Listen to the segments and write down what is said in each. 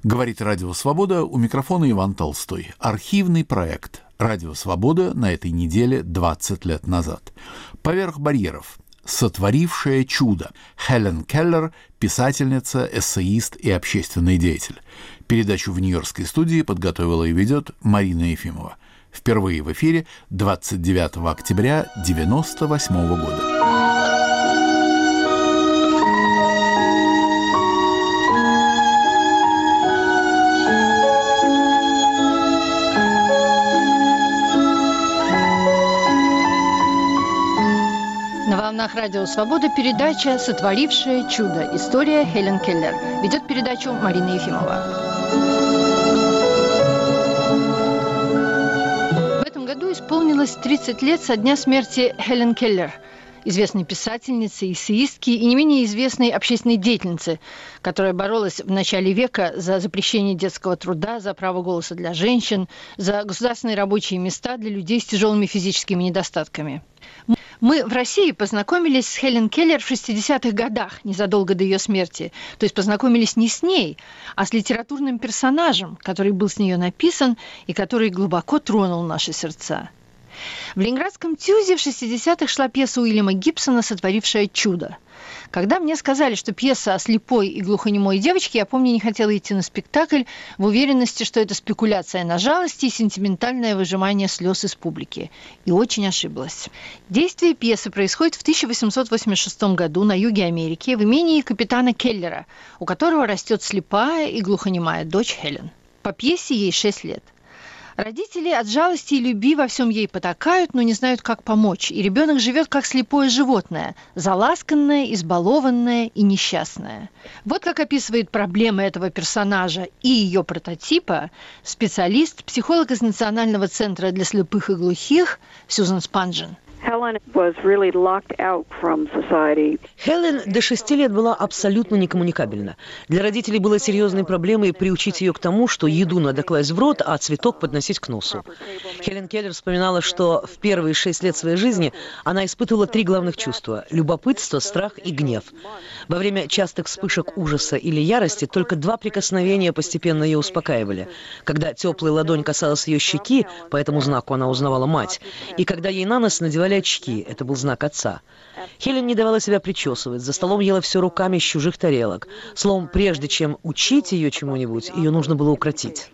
Говорит Радио Свобода, у микрофона Иван Толстой. Архивный проект «Радио Свобода» на этой неделе 20 лет назад. «Поверх барьеров. Сотворившее чудо». Хелен Келлер, писательница, эссеист и общественный деятель. Передачу в Нью-Йоркской студии подготовила и ведет Марина Ефимова. Впервые в эфире 29 октября 1998 года. На волнах Радио Свобода передача «Сотворившее чудо. История Хелен Келлер». Ведет передачу Марина Ефимова. В этом году исполнилось 30 лет со дня смерти Хелен Келлер, известной писательницы, эссеистки и не менее известной общественной деятельницы, которая боролась в начале века за запрещение детского труда, за право голоса для женщин, за государственные рабочие места для людей с тяжелыми физическими недостатками. Мы в России познакомились с Хелен Келлер в 60-х годах, незадолго до ее смерти. То есть познакомились не с ней, а с литературным персонажем, который был с нее написан и который глубоко тронул наши сердца. В Ленинградском ТЮЗе в 60-х шла пьеса Уильяма Гибсона «Сотворившее чудо». Когда мне сказали, что пьеса о слепой и глухонемой девочке, я помню, не хотела идти на спектакль в уверенности, что это спекуляция на жалости и сентиментальное выжимание слез из публики. И очень ошиблась. Действие пьесы происходит в 1886 году на юге Америки в имении капитана Келлера, у которого растет слепая и глухонемая дочь Хелен. По пьесе ей 6 лет. Родители от жалости и любви во всем ей потакают, но не знают, как помочь. И ребенок живет как слепое животное, заласканное, избалованное и несчастное. Вот как описывает проблемы этого персонажа и ее прототипа специалист, психолог из Национального центра для слепых и глухих Сьюзан Спанжен. Хелен до 6 лет была абсолютно некоммуникабельна. Для родителей было серьезной проблемой приучить ее к тому, что еду надо класть в рот, а цветок подносить к носу. Хелен Келлер вспоминала, что в первые 6 лет своей жизни она испытывала 3 главных чувства – любопытство, страх и гнев. Во время частых вспышек ужаса или ярости только 2 прикосновения постепенно ее успокаивали. Когда теплая ладонь касалась ее щеки, по этому знаку она узнавала мать, и когда ей на нос надевали очки, это был знак отца. Хелен не давала себя причесывать, за столом ела все руками с чужих тарелок. Словом, прежде чем учить ее чему-нибудь, ее нужно было укротить.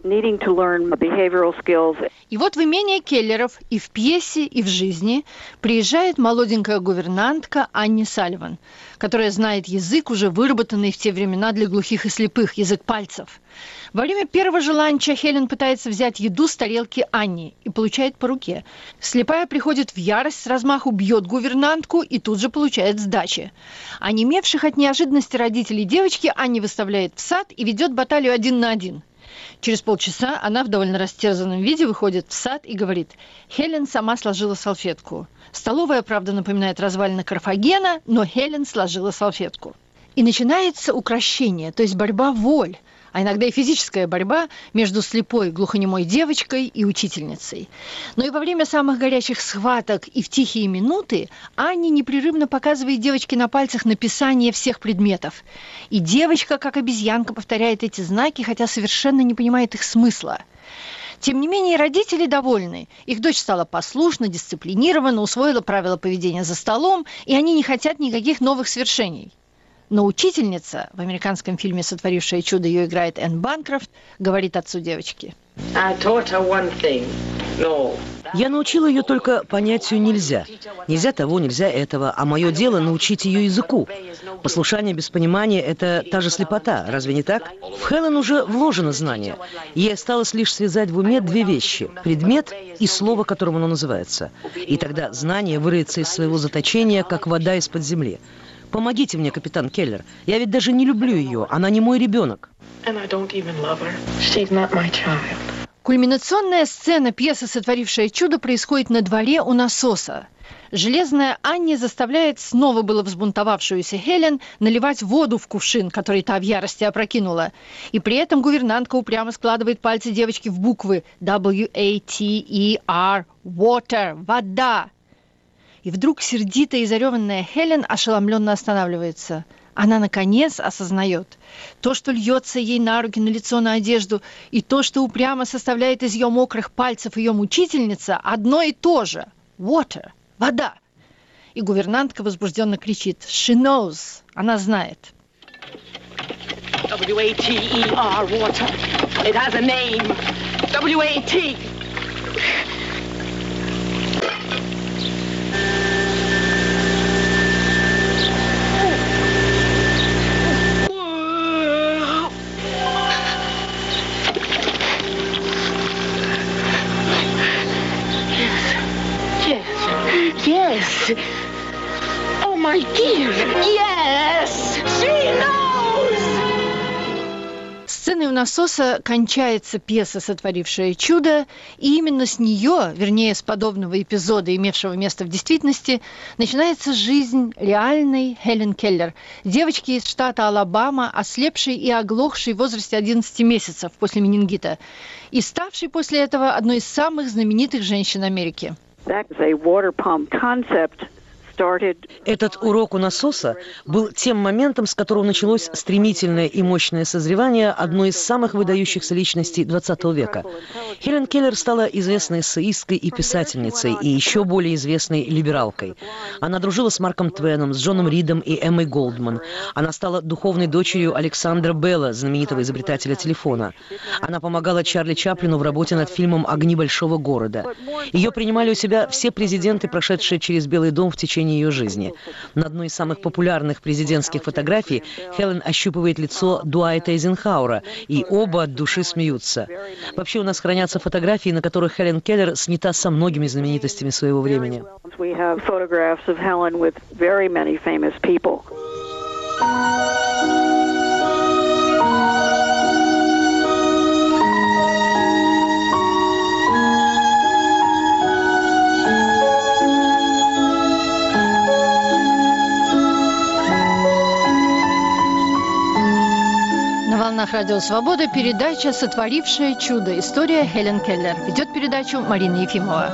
И вот в имение Келлеров и в пьесе, и в жизни приезжает молоденькая гувернантка Анни Салливан, которая знает язык, уже выработанный в те времена для глухих и слепых, язык пальцев. Во время первого же ланча Хелен пытается взять еду с тарелки Анни и получает по руке. Слепая приходит в ярость, с размаху бьет гувернантку и тут же получает сдачи. Онемевших от неожиданности родителей девочки Анни выставляет в сад и ведет баталию 1 на 1. Через полчаса она в довольно растерзанном виде выходит в сад и говорит: Хелен сама сложила салфетку. Столовая, правда, напоминает развалины Карфагена, но Хелен сложила салфетку. И начинается укрощение, то есть борьба воль, а иногда и физическая борьба между слепой глухонемой девочкой и учительницей. Но и во время самых горячих схваток и в тихие минуты Анни непрерывно показывает девочке на пальцах написание всех предметов. И девочка, как обезьянка, повторяет эти знаки, хотя совершенно не понимает их смысла. Тем не менее, родители довольны. Их дочь стала послушна, дисциплинирована, усвоила правила поведения за столом, и они не хотят никаких новых свершений. Но учительница, в американском фильме «Сотворившее чудо» ее играет Энн Банкрофт, говорит отцу девочки: «Я научила ее только понятию «нельзя». Нельзя того, нельзя этого, а мое дело научить ее языку. Послушание без понимания – это та же слепота, разве не так? В Хелен уже вложено знание. Ей осталось лишь связать в уме 2 вещи – предмет и слово, которым оно называется. И тогда знание вырвется из своего заточения, как вода из-под земли. Помогите мне, капитан Келлер. Я ведь даже не люблю ее. Она не мой ребенок». Кульминационная сцена пьесы «Сотворившее чудо» происходит на дворе у насоса. Железная Анни заставляет снова было взбунтовавшуюся Хелен наливать воду в кувшин, который та в ярости опрокинула. И при этом гувернантка упрямо складывает пальцы девочки в буквы W-A-T-E-R, water, вода. И вдруг сердитая и зареванная Хелен ошеломленно останавливается. Она, наконец, осознает то, что льется ей на руки, на лицо, на одежду, и то, что упрямо составляет из ее мокрых пальцев ее мучительница, одно и то же – water – вода. И гувернантка возбужденно кричит «She knows» – она знает. W-A-T-E-R, water. It has a name. W-A-T. Yes. Oh, my dear. Yes. She knows. Сценой у насоса кончается пьеса, сотворившая чудо, и именно с нее, вернее, с подобного эпизода, имевшего место в действительности, начинается жизнь реальной Хелен Келлер, девочки из штата Алабама, ослепшей и оглохшей в возрасте 11 месяцев после менингита, и ставшей после этого одной из самых знаменитых женщин Америки. Этот урок у насоса был тем моментом, с которого началось стремительное и мощное созревание одной из самых выдающихся личностей XX века. Хелен Келлер стала известной эссеисткой и писательницей, и еще более известной либералкой. Она дружила с Марком Твеном, с Джоном Ридом и Эммой Голдман. Она стала духовной дочерью Александра Белла, знаменитого изобретателя телефона. Она помогала Чарли Чаплину в работе над фильмом «Огни большого города». Ее принимали у себя все президенты, прошедшие через Белый дом в течение ее жизни. На одной из самых популярных президентских фотографий Хелен ощупывает лицо Дуайта Эйзенхауэра, и оба от души смеются. Вообще у нас хранятся фотографии, на которых Хелен Келлер снята со многими знаменитостями своего времени. На волнах Радио Свобода передача «Сотворившая чудо. История Хелен Келлер». Ведет передачу Марина Ефимова.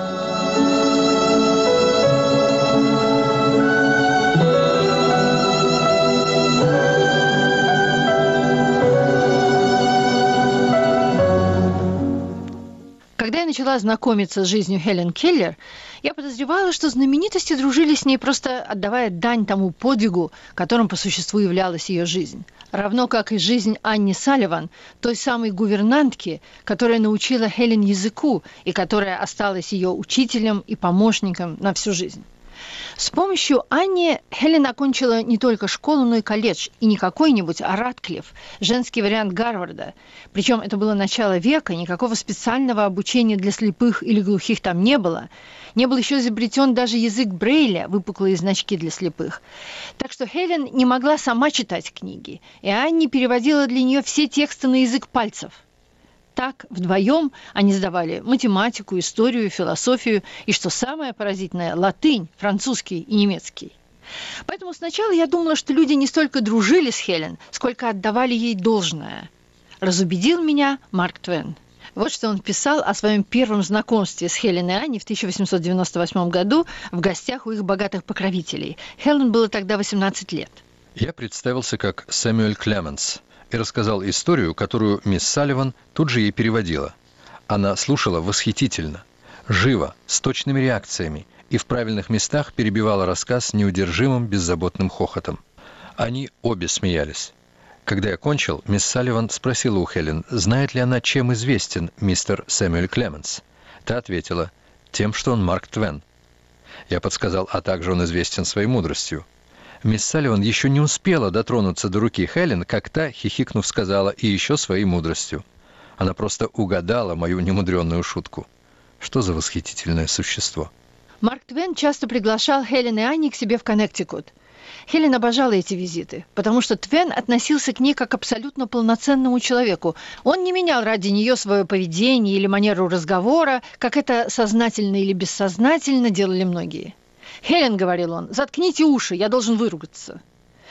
Когда я начала знакомиться с жизнью Хелен Келлер, я подозревала, что знаменитости дружили с ней, просто отдавая дань тому подвигу, которым по существу являлась ее жизнь. Равно как и жизнь Анни Салливан, той самой гувернантки, которая научила Хелен языку и которая осталась ее учителем и помощником на всю жизнь. С помощью Анни Хелен окончила не только школу, но и колледж, и не какой-нибудь, а Ратклифф, женский вариант Гарварда. Причем это было начало века, никакого специального обучения для слепых или глухих там не было. Не был еще изобретен даже язык Брейля, выпуклые значки для слепых. Так что Хелен не могла сама читать книги, и Анни переводила для нее все тексты на язык пальцев. Так, вдвоем они сдавали математику, историю, философию и, что самое поразительное, латынь, французский и немецкий. Поэтому сначала я думала, что люди не столько дружили с Хелен, сколько отдавали ей должное. Разубедил меня Марк Твен. Вот что он писал о своем первом знакомстве с Хелен и Анни в 1898 году в гостях у их богатых покровителей. Хелен было тогда 18 лет. Я представился как Сэмюэль Клеменс и рассказал историю, которую мисс Салливан тут же ей переводила. Она слушала восхитительно, живо, с точными реакциями и в правильных местах перебивала рассказ неудержимым беззаботным хохотом. Они обе смеялись. Когда я кончил, мисс Салливан спросила у Хелен, знает ли она, чем известен мистер Сэмюэль Клеменс. Та ответила, тем, что он Марк Твен. Я подсказал, а также он известен своей мудростью. Мисс Салливан еще не успела дотронуться до руки Хелен, как та, хихикнув, сказала, и еще своей мудростью. Она просто угадала мою немудренную шутку. Что за восхитительное существо. Марк Твен часто приглашал Хелен и Анни к себе в Коннектикут. Хелен обожала эти визиты, потому что Твен относился к ней как к абсолютно полноценному человеку. Он не менял ради нее свое поведение или манеру разговора, как это сознательно или бессознательно делали многие. «Хелен, — говорил он, — заткните уши, я должен выругаться».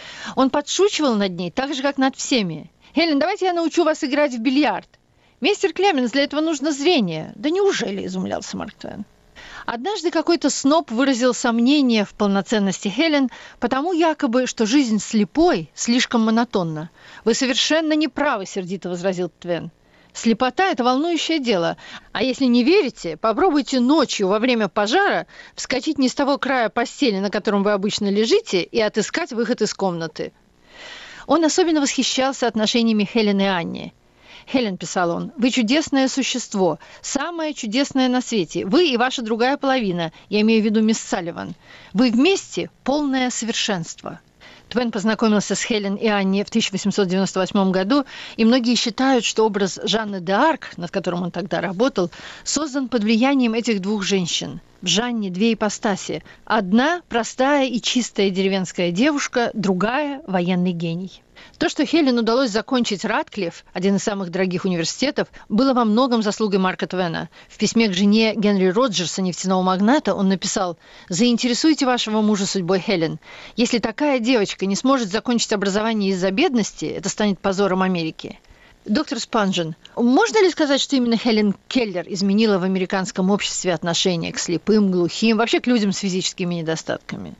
Он подшучивал над ней так же, как над всеми. «Хелен, давайте я научу вас играть в бильярд. Мистер Клеменс, для этого нужно зрение». «Да неужели?» – изумлялся Марк Твен. Однажды какой-то сноб выразил сомнение в полноценности Хелен, потому якобы, что жизнь слепой слишком монотонна. «Вы совершенно не правы», – сердито возразил Твен. «Слепота – это волнующее дело. А если не верите, попробуйте ночью во время пожара вскочить не с того края постели, на котором вы обычно лежите, и отыскать выход из комнаты». Он особенно восхищался отношениями Хелен и Анни. «Хелен», – писал он, – «вы чудесное существо, самое чудесное на свете. Вы и ваша другая половина, я имею в виду мисс Салливан. Вы вместе полное совершенство». Твен познакомился с Хелен и Анни в 1898 году, и многие считают, что образ Жанны д'Арк, над которым он тогда работал, создан под влиянием этих двух женщин. В Жанне две ипостаси. Одна – простая и чистая деревенская девушка, другая – военный гений. То, что Хелен удалось закончить Радклифф, один из самых дорогих университетов, было во многом заслугой Марка Твена. В письме к жене Генри Роджерса, нефтяного магната, он написал: «Заинтересуйте вашего мужа судьбой Хелен. Если такая девочка не сможет закончить образование из-за бедности, это станет позором Америки». Доктор Спанжен, можно ли сказать, что именно Хелен Келлер изменила в американском обществе отношение к слепым, глухим, вообще к людям с физическими недостатками?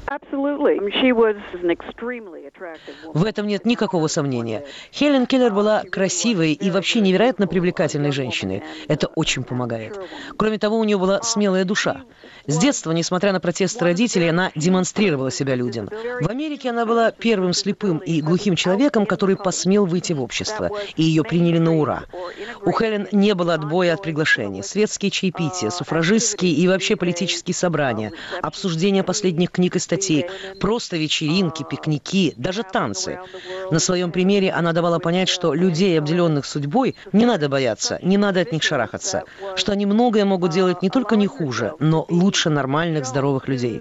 В этом нет никакого сомнения. Хелен Келлер была красивой и вообще невероятно привлекательной женщиной. Это очень помогает. Кроме того, у нее была смелая душа. С детства, несмотря на протесты родителей, она демонстрировала себя людям. В Америке она была первым слепым и глухим человеком, который посмел выйти в общество, и ее приняли на ура. У Хелен не было отбоя от приглашений. Светские чаепития, суфражистские и вообще политические собрания, обсуждения последних книг и статей, просто вечеринки, пикники, даже танцы. На своем примере она давала понять, что людей, обделенных судьбой, не надо бояться, не надо от них шарахаться, что они многое могут делать не только не хуже, но лучше нормальных, здоровых людей.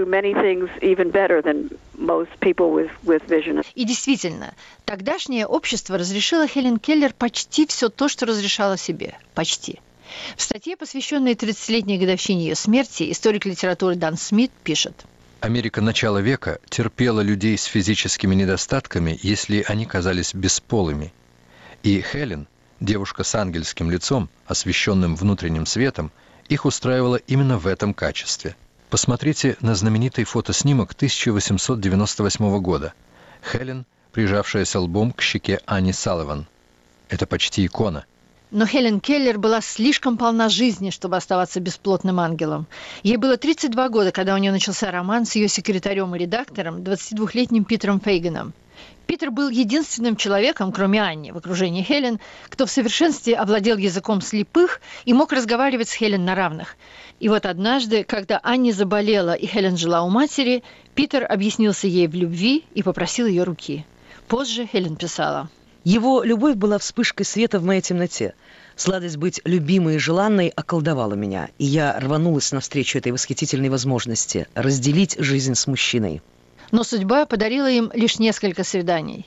И действительно, тогдашнее общество разрешило Хелен Келлер почти все то, что разрешало себе. Почти. В статье, посвященной 30-летней годовщине ее смерти, историк литературы Дан Смит пишет: Америка начала века терпела людей с физическими недостатками, если они казались бесполыми. И Хелен, девушка с ангельским лицом, освещенным внутренним светом, их устраивала именно в этом качестве. Посмотрите на знаменитый фотоснимок 1898 года. Хелен, прижавшаяся лбом к щеке Анни Салливан. Это почти икона. Но Хелен Келлер была слишком полна жизни, чтобы оставаться бесплотным ангелом. Ей было 32 года, когда у нее начался роман с ее секретарем и редактором, 22-летним Питером Фейгеном. Питер был единственным человеком, кроме Анни, в окружении Хелен, кто в совершенстве овладел языком слепых и мог разговаривать с Хелен на равных. И вот однажды, когда Анни заболела и Хелен жила у матери, Питер объяснился ей в любви и попросил ее руки. Позже Хелен писала: «Его любовь была вспышкой света в моей темноте. Сладость быть любимой и желанной околдовала меня, и я рванулась навстречу этой восхитительной возможности – разделить жизнь с мужчиной». Но судьба подарила им лишь несколько свиданий.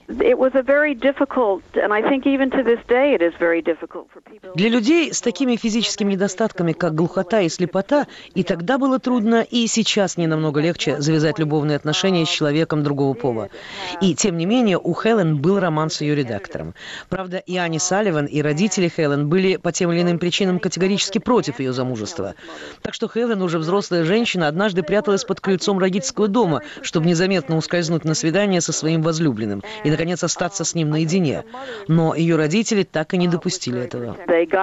Для людей с такими физическими недостатками, как глухота и слепота, и тогда было трудно, и сейчас не намного легче завязать любовные отношения с человеком другого пола. И тем не менее у Хелен был роман с ее редактором. Правда, и Анни Салливан, и родители Хелен были по тем или иным причинам категорически против ее замужества. Так что Хелен, уже взрослая женщина, однажды пряталась под крыльцом родительского дома, чтобы незаметно ускользнуть на свидание со своим возлюбленным и, наконец, остаться с ним наедине. Но ее родители так и не допустили этого.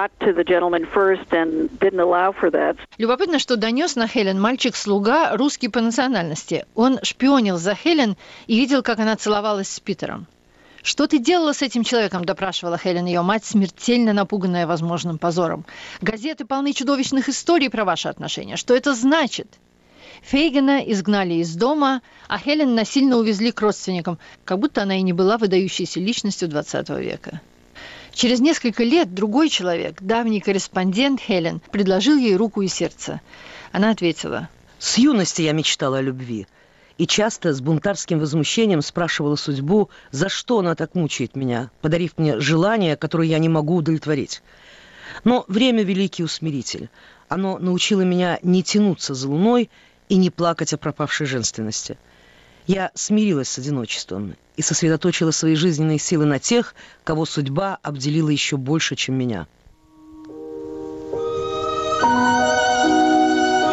Любопытно, что донес на Хелен мальчик-слуга, русский по национальности. Он шпионил за Хелен и видел, как она целовалась с Питером. «Что ты делала с этим человеком?» – допрашивала Хелен ее мать, смертельно напуганная возможным позором. «Газеты полны чудовищных историй про ваши отношения. Что это значит?» Фейгена изгнали из дома, а Хелен насильно увезли к родственникам, как будто она и не была выдающейся личностью XX века. Через несколько лет другой человек, давний корреспондент Хелен, предложил ей руку и сердце. Она ответила: «С юности я мечтала о любви. И часто с бунтарским возмущением спрашивала судьбу, за что она так мучает меня, подарив мне желание, которое я не могу удовлетворить. Но время – великий усмиритель. Оно научило меня не тянуться за луной и не плакать о пропавшей женственности. Я смирилась с одиночеством и сосредоточила свои жизненные силы на тех, кого судьба обделила еще больше, чем меня».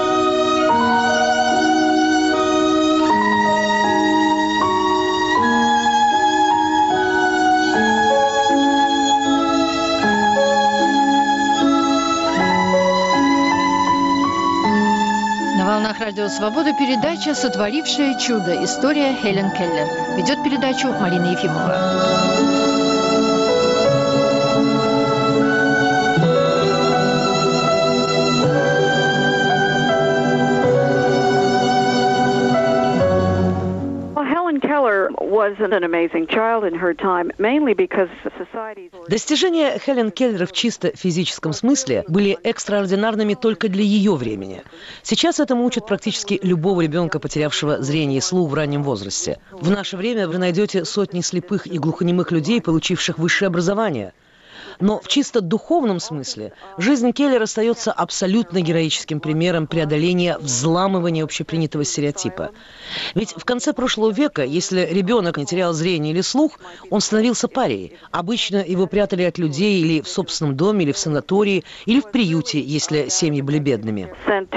Радио «Свобода» передача «Сотворившее чудо. История Хелен Келлер». Ведет передачу Марина Ефимова. Достижения Хелен Келлер в чисто физическом смысле были экстраординарными только для ее времени. Сейчас этому учат практически любого ребенка, потерявшего зрение и слух в раннем возрасте. В наше время вы найдете сотни слепых и глухонемых людей, получивших высшее образование. Но в чисто духовном смысле жизнь Келлер остается абсолютно героическим примером преодоления взламывания общепринятого стереотипа. Ведь в конце прошлого века, если ребенок не терял зрение или слух, он становился парией. Обычно его прятали от людей или в собственном доме, или в санатории, или в приюте, если семьи были бедными.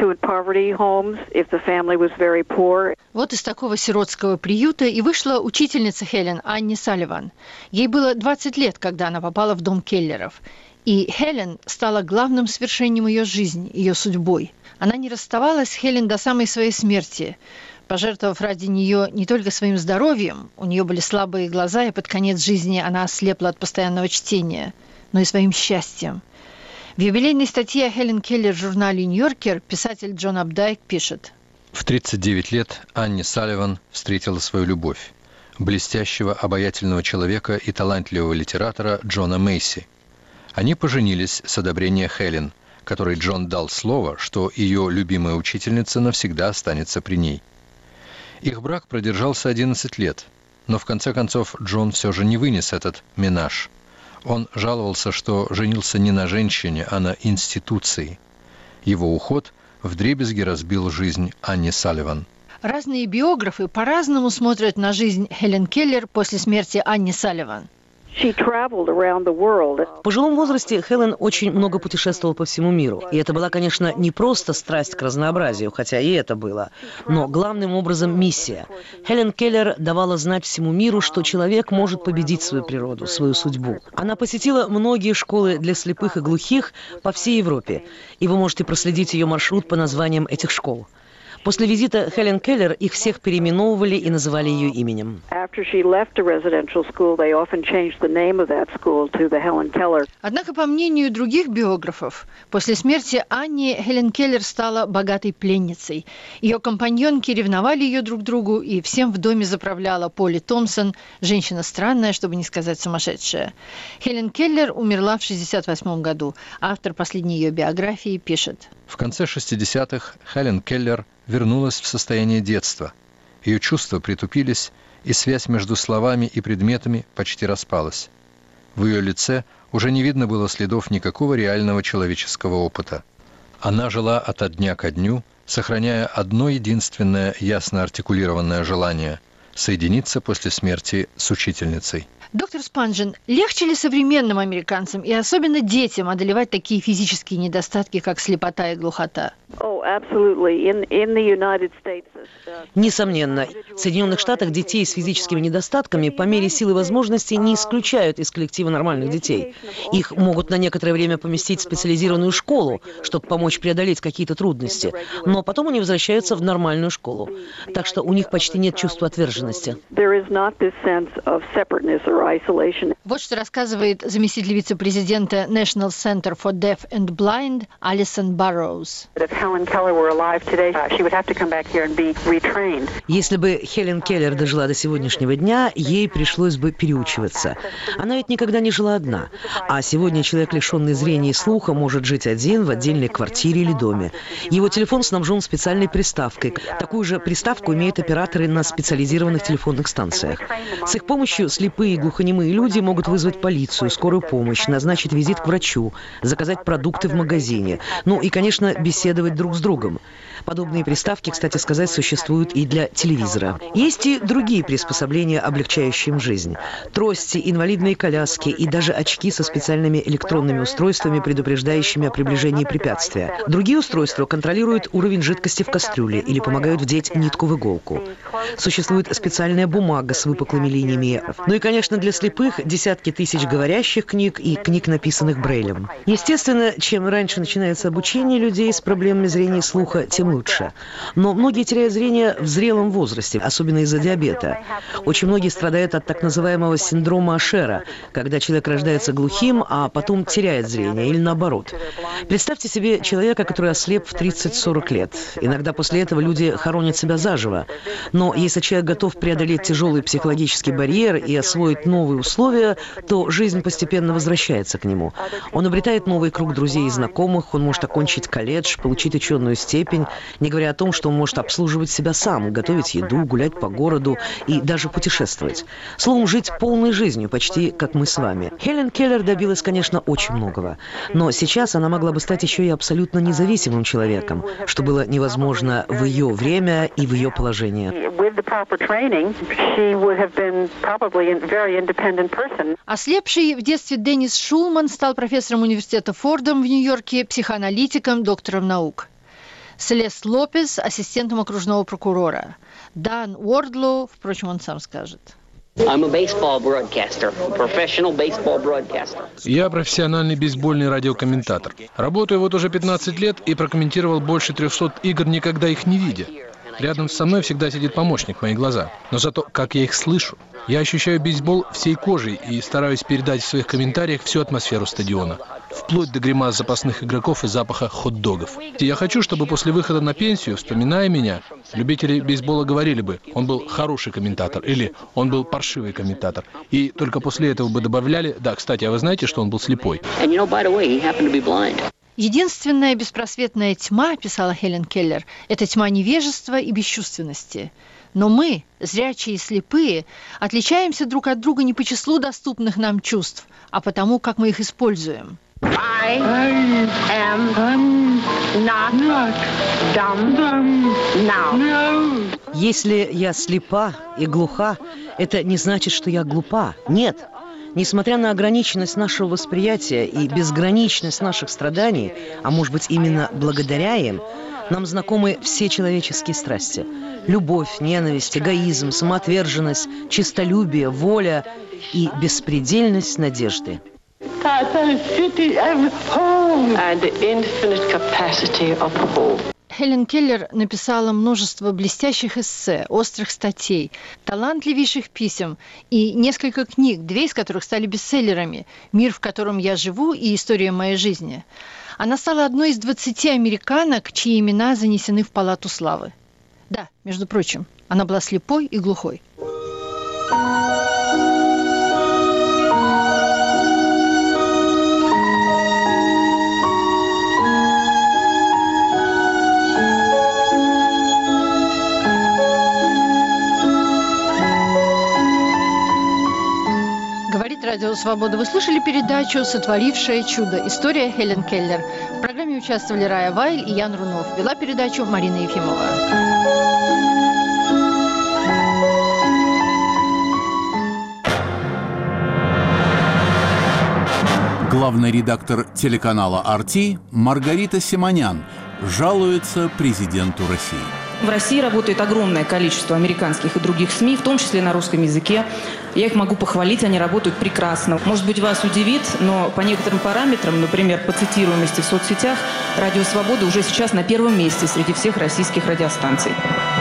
Вот из такого сиротского приюта и вышла учительница Хелен Анни Салливан. Ей было 20 лет, когда она попала в дом Келлеров. И Хелен стала главным свершением ее жизни, ее судьбой. Она не расставалась с Хелен до самой своей смерти, пожертвовав ради нее не только своим здоровьем, у нее были слабые глаза, и под конец жизни она ослепла от постоянного чтения, но и своим счастьем. В юбилейной статье о Хелен Келлер в журнале «Нью-Йоркер» писатель Джон Апдайк пишет: В 39 лет Анни Салливан встретила свою любовь – блестящего, обаятельного человека и талантливого литератора Джона Мейси. Они поженились с одобрения Хелен, которой Джон дал слово, что ее любимая учительница навсегда останется при ней. Их брак продержался 11 лет, но в конце концов Джон все же не вынес этот менаж. Он жаловался, что женился не на женщине, а на институции. Его уход вдребезги разбил жизнь Анни Салливан. Разные биографы по-разному смотрят на жизнь Хелен Келлер после смерти Анни Салливан. В пожилом возрасте Хелен очень много путешествовала по всему миру. И это была, конечно, не просто страсть к разнообразию, хотя и это было, но главным образом миссия. Хелен Келлер давала знать всему миру, что человек может победить свою природу, свою судьбу. Она посетила многие школы для слепых и глухих по всей Европе, и вы можете проследить ее маршрут по названиям этих школ. После визита Хелен Келлер их всех переименовывали и называли ее именем. Однако, по мнению других биографов, после смерти Анни Хелен Келлер стала богатой пленницей. Ее компаньонки ревновали ее друг к другу, и всем в доме заправляла Полли Томпсон, женщина странная, чтобы не сказать сумасшедшая. Хелен Келлер умерла в 1968 году. Автор последней ее биографии пишет: В конце 60-х Хелен Келлер вернулась в состояние детства. Ее чувства притупились, и связь между словами и предметами почти распалась. В ее лице уже не видно было следов никакого реального человеческого опыта. Она жила ото дня ко дню, сохраняя одно единственное ясно артикулированное желание – соединиться после смерти с учительницей. Доктор Спанжен, легче ли современным американцам и особенно детям одолевать такие физические недостатки, как слепота и глухота? Несомненно, в Соединенных Штатах детей с физическими недостатками по мере силы возможностей не исключают из коллектива нормальных детей. Их могут на некоторое время поместить в специализированную школу, чтобы помочь преодолеть какие-то трудности, но потом они возвращаются в нормальную школу. Так что у них почти нет чувства отверженности. Вот что рассказывает заместитель вице-президента National Center for Deaf and Blind Алисон Барроуз. Если бы Хелен Келлер дожила до сегодняшнего дня, ей пришлось бы переучиваться. Она ведь никогда не жила одна. А сегодня человек, лишенный зрения и слуха, может жить один в отдельной квартире или доме. Его телефон снабжен специальной приставкой. Такую же приставку имеют операторы на специализированных телефонных станциях. С их помощью слепые и глухонемые люди могут вызвать полицию, скорую помощь, назначить визит к врачу, заказать продукты в магазине. Ну и, конечно, беседовать друг с другом. Подобные приставки, кстати сказать, существуют и для телевизора. Есть и другие приспособления, облегчающие им жизнь. Трости, инвалидные коляски и даже очки со специальными электронными устройствами, предупреждающими о приближении препятствия. Другие устройства контролируют уровень жидкости в кастрюле или помогают вдеть нитку в иголку. Существует специальная бумага с выпуклыми линиями. Ну и, конечно, Конечно, для слепых десятки тысяч говорящих книг и книг, написанных Брейлем. Естественно, чем раньше начинается обучение людей с проблемами зрения и слуха, тем лучше. Но многие теряют зрение в зрелом возрасте, особенно из-за диабета. Очень многие страдают от так называемого синдрома Ашера, когда человек рождается глухим, а потом теряет зрение, или наоборот. Представьте себе человека, который ослеп в 30-40 лет. Иногда после этого люди хоронят себя заживо. Но если человек готов преодолеть тяжелый психологический барьер и освоить новые условия, то жизнь постепенно возвращается к нему. Он обретает новый круг друзей и знакомых, он может окончить колледж, получить ученую степень, не говоря о том, что он может обслуживать себя сам, готовить еду, гулять по городу и даже путешествовать. Словом, жить полной жизнью, почти как мы с вами. Хелен Келлер добилась, конечно, очень многого. Но сейчас она могла бы стать еще и абсолютно независимым человеком, что было невозможно в ее время и в ее положении. Ослепший в детстве Деннис Шулман стал профессором университета Фордом в Нью-Йорке, психоаналитиком, доктором наук. Селест Лопес – ассистентом окружного прокурора. Дан Уордлоу, впрочем, он сам скажет. Я профессиональный бейсбольный радиокомментатор. Работаю вот уже 15 лет и прокомментировал больше 300 игр, никогда их не видя. Рядом со мной всегда сидит помощник, мои глаза. Но зато, как я их слышу. Я ощущаю бейсбол всей кожей и стараюсь передать в своих комментариях всю атмосферу стадиона. Вплоть до гримас запасных игроков и запаха хот-догов. Я хочу, чтобы после выхода на пенсию, вспоминая меня, любители бейсбола говорили бы, он был хороший комментатор или он был паршивый комментатор. И только после этого бы добавляли, да, кстати, а вы знаете, что он был слепой? Единственная беспросветная тьма, писала Хелен Келлер, это тьма невежества и бесчувственности. Но мы, зрячие и слепые, отличаемся друг от друга не по числу доступных нам чувств, а по тому, как мы их используем. I am not dumb now. Если я слепа и глуха, это не значит, что я глупа. Нет. Несмотря на ограниченность нашего восприятия и безграничность наших страданий, а может быть именно благодаря им, нам знакомы все человеческие страсти. Любовь, ненависть, эгоизм, самоотверженность, честолюбие, воля и беспредельность надежды. Хелен Келлер написала множество блестящих эссе, острых статей, талантливейших писем и несколько книг, 2 из которых стали бестселлерами «Мир, в котором я живу» и «История моей жизни». Она стала одной из 20 американок, чьи имена занесены в Палату славы. Да, между прочим, она была слепой и глухой. Радио «Свобода». Вы слышали передачу «Сотворившее чудо. История Хелен Келлер». В программе участвовали Рая Вайль и Ян Рунов. Вела передачу Марина Ефимова. Главный редактор телеканала «RT» Маргарита Симонян жалуется президенту России. В России работает огромное количество американских и других СМИ, в том числе на русском языке. Я их могу похвалить, они работают прекрасно. Может быть, вас удивит, но по некоторым параметрам, например, по цитируемости в соцсетях, «Радио Свобода» уже сейчас на первом месте среди всех российских радиостанций.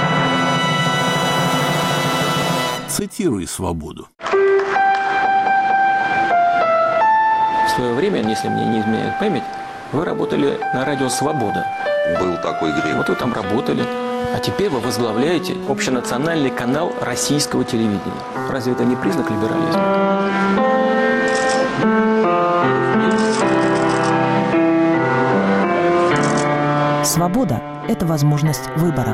Цитируй «Свободу». В свое время, если мне не изменяет память, вы работали на радио «Свобода». Был такой грех. Вот вы там работали. А теперь вы возглавляете общенациональный канал российского телевидения. Разве это не признак либерализма? Свобода – это возможность выбора.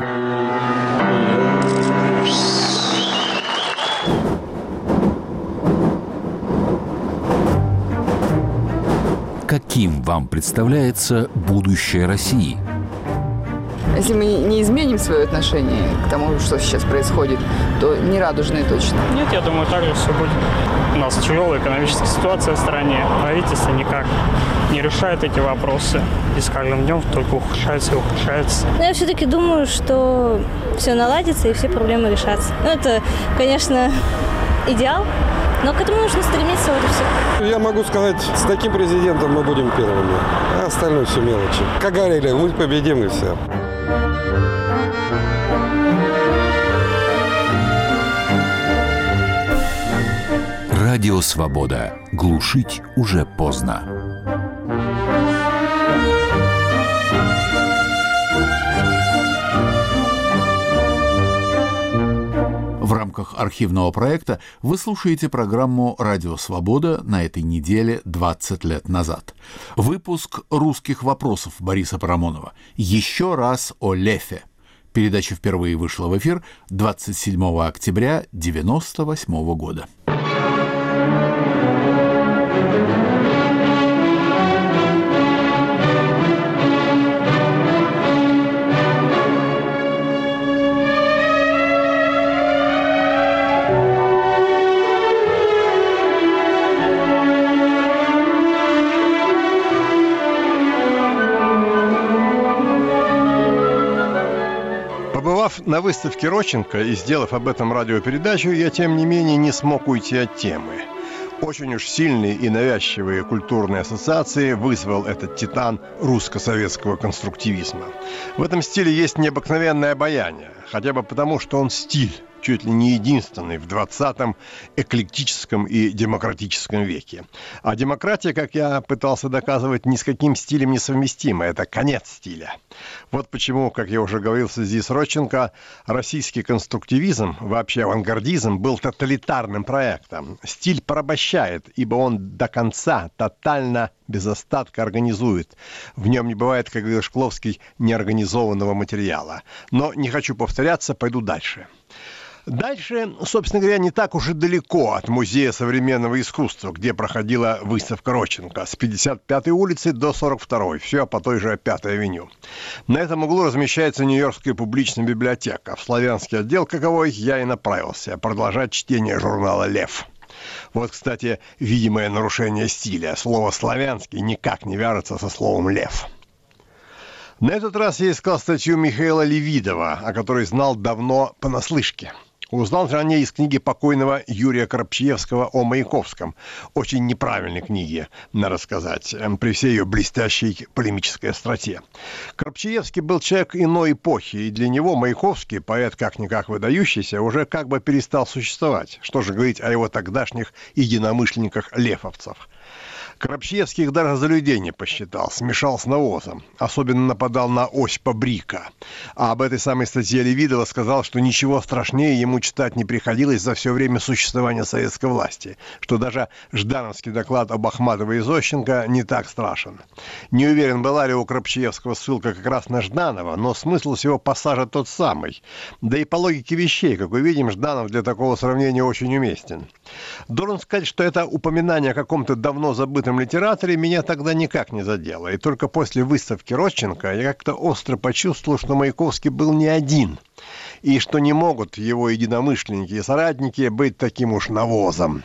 Каким вам представляется будущее России? Если мы не изменим свое отношение к тому, что сейчас происходит, то не радужные точно. Нет, я думаю, так же все будет. У нас тяжелая экономическая ситуация в стране. Правительство никак не решает эти вопросы. И с каждым днем только ухудшается и ухудшается. Но я все-таки думаю, что все наладится и все проблемы решатся. Ну, это, конечно, идеал, Но к этому нужно стремиться, вот и все. Я могу сказать, с таким президентом мы будем первыми, а остальное все мелочи. Как говорили, мы победим и все. Радио «Свобода». Глушить уже поздно. В рамках архивного проекта вы слушаете программу «Радио Свобода» на этой неделе 20 лет назад. Выпуск «Русских вопросов» Бориса Парамонова. Еще раз о Лефе. Передача впервые вышла в эфир 27 октября 1998 года. На выставке Родченко и сделав об этом радиопередачу, я, тем не менее, не смог уйти от темы. Очень уж сильные и навязчивые культурные ассоциации вызвал этот титан русско-советского конструктивизма. В этом стиле есть необыкновенное обаяние, хотя бы потому, что он стиль, чуть ли не единственный в 20-м эклектическом и демократическом веке. А демократия, как я пытался доказывать, ни с каким стилем не совместима. Это конец стиля. Вот почему, как я уже говорил в связи с Родченко, российский конструктивизм, вообще авангардизм, был тоталитарным проектом. Стиль порабощает, ибо он до конца, тотально, без остатка организует. В нем не бывает, как говорил Шкловский, неорганизованного материала. Но не хочу повторяться, пойду дальше. Дальше, собственно говоря, не так уж и далеко от Музея современного искусства, где проходила выставка Родченко, с 55-й улицы до 42-й, все по той же 5-й авеню. На этом углу размещается Нью-Йоркская публичная библиотека. В славянский отдел каковой я и направился продолжать чтение журнала «Лев». Вот, кстати, видимое нарушение стиля. Слово «славянский» никак не вяжется со словом «лев». На этот раз я искал статью Михаила Левидова, о которой знал давно понаслышке. Узнал же о ней из книги покойного Юрия Коробчиевского о Маяковском. Очень неправильной книги, надо сказать, при всей ее блестящей полемической остроте. Коробчиевский был человек иной эпохи, и для него Маяковский, поэт как-никак выдающийся, уже как бы перестал существовать. Что же говорить о его тогдашних единомышленниках-лефовцев. Коробчиевский их даже за людей не посчитал, смешал с навозом. Особенно нападал на Осипа Брика. А об этой самой статье Левидова сказал, что ничего страшнее ему читать не приходилось за все время существования советской власти, что даже ждановский доклад об Ахматовой и Зощенко не так страшен. Не уверен, была ли у Коробчиевского ссылка как раз на Жданова, но смысл всего пассажа тот самый. Да и по логике вещей, как увидим, Жданов для такого сравнения очень уместен. Должен сказать, что это упоминание о каком-то давно забытом литераторе меня тогда никак не задело. И только после выставки Родченко я как-то остро почувствовал, что Маяковский был не один. И что не могут его единомышленники и соратники быть таким уж навозом.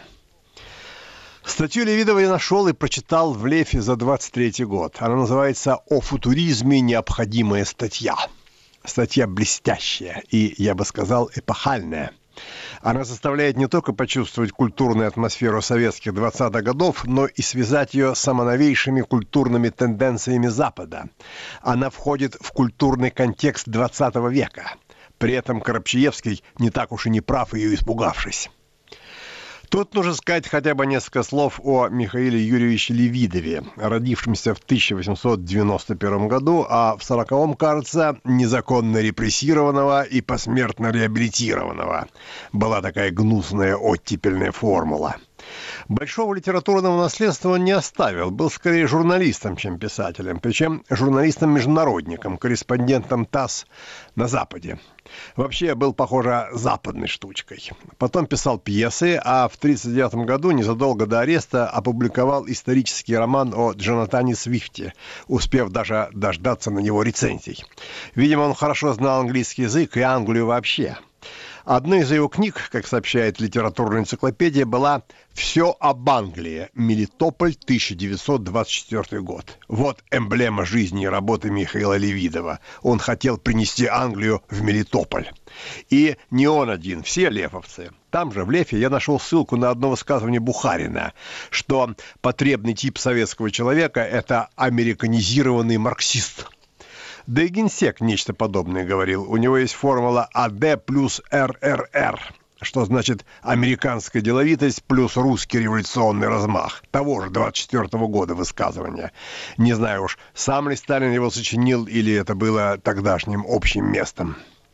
Статью Левидова я нашел и прочитал в Лефе за 23-й год. Она называется «О футуризме. Необходимая статья». Статья блестящая и, я бы сказал, эпохальная. Она заставляет не только почувствовать культурную атмосферу советских 20-х годов, но и связать ее с самоновейшими культурными тенденциями Запада. Она входит в культурный контекст 20 века. При этом Коробчиевский не так уж и не прав, ее испугавшись. Тут нужно сказать хотя бы несколько слов о Михаиле Юрьевиче Левидове, родившемся в 1891 году, а в 40-м, кажется, незаконно репрессированного и посмертно реабилитированного. Была такая гнусная оттепельная формула. Большого литературного наследства он не оставил, был скорее журналистом, чем писателем, причем журналистом-международником, корреспондентом ТАСС на Западе. Вообще был, похоже, западной штучкой. Потом писал пьесы, а в 1939 году, незадолго до ареста, опубликовал исторический роман о Джонатане Свифте, успев даже дождаться на него рецензий. Видимо, он хорошо знал английский язык и Англию вообще. Одной из его книг, как сообщает литературная энциклопедия, была «Все об Англии. Мелитополь, 1924 год». Вот эмблема жизни и работы Михаила Левидова. Он хотел принести Англию в Мелитополь. И не он один, все лефовцы. Там же, в Лефе, я нашел ссылку на одно высказывание Бухарина, что потребный тип советского человека – это американизированный марксист. Да и генсек нечто подобное говорил. У него есть формула АД плюс РРР, что значит американская деловитость плюс русский революционный размах. Того же 24-го года высказывания. Не знаю уж, сам ли Сталин его сочинил или это было тогдашним общим местом.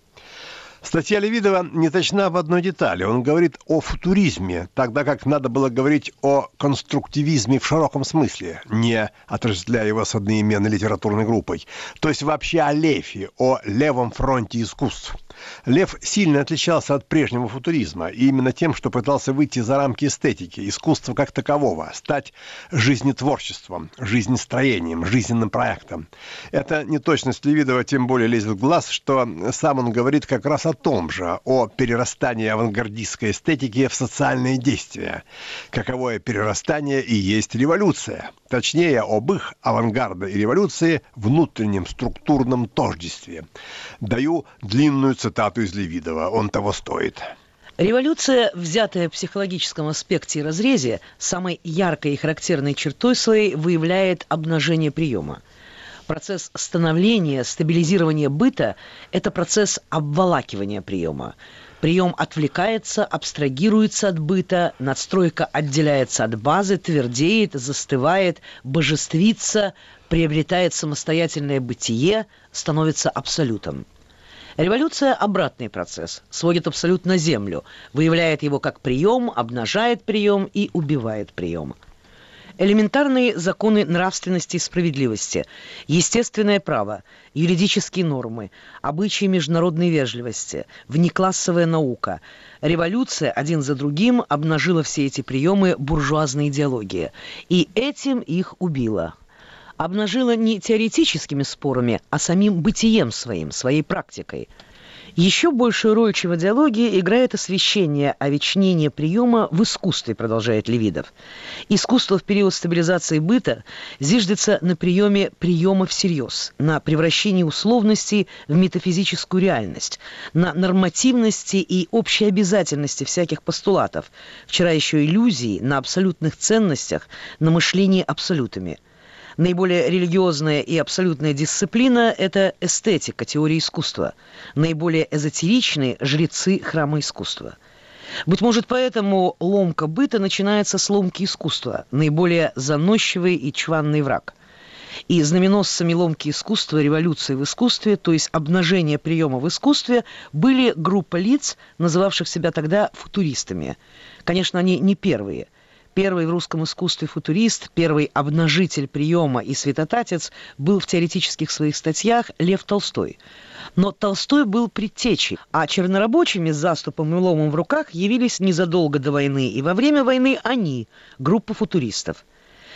Статья Левидова не точна в одной детали. Он говорит о футуризме, тогда как надо было говорить о конструктивизме в широком смысле, не отождествляя его с одноименной литературной группой. То есть вообще о Лефе, о левом фронте искусств. Лев сильно отличался от прежнего футуризма, и именно тем, что пытался выйти за рамки эстетики, искусства как такового, стать жизнетворчеством, жизнестроением, жизненным проектом. Эта неточность Левидова тем более лезет в глаз, что сам он говорит как раз о том же, о перерастании авангардистской эстетики в социальные действия. Каковое перерастание и есть революция. Точнее, об их, авангарда и революции, внутреннем структурном тождестве. Даю длинную цитату из Левидова, он того стоит. Революция, взятая в психологическом аспекте и разрезе, самой яркой и характерной чертой своей выявляет обнажение приема. Процесс становления, стабилизирования быта – это процесс обволакивания приема. Прием отвлекается, абстрагируется от быта, надстройка отделяется от базы, твердеет, застывает, божествится, приобретает самостоятельное бытие, становится абсолютом. Революция – обратный процесс, сводит абсолют на землю, выявляет его как прием, обнажает прием и убивает прием. Элементарные законы нравственности и справедливости, естественное право, юридические нормы, обычаи международной вежливости, внеклассовая наука. Революция один за другим обнажила все эти приемы буржуазной идеологии, и этим их убила. Обнажила не теоретическими спорами, а самим бытием своим, своей практикой. Еще большую роль, чем в идеологии, играет освещение, овечнение приема в искусстве, продолжает Левидов. Искусство в период стабилизации быта зиждется на приеме приема всерьез, на превращении условностей в метафизическую реальность, на нормативности и общей обязательности всяких постулатов, вчера еще иллюзии, на абсолютных ценностях, на мышлении абсолютами. Наиболее религиозная и абсолютная дисциплина – это эстетика, теория искусства. Наиболее эзотеричные – жрецы храма искусства. Быть может, поэтому ломка быта начинается с ломки искусства, наиболее заносчивый и чванный враг. И знаменосцами ломки искусства, революции в искусстве, то есть обнажения приема в искусстве, были группа лиц, называвших себя тогда футуристами. Конечно, они не первые. Первый в русском искусстве футурист, первый обнажитель приема и святотатец был в теоретических своих статьях Лев Толстой. Но Толстой был предтечей, а чернорабочими с заступом и ломом в руках явились незадолго до войны и во время войны они, группа футуристов.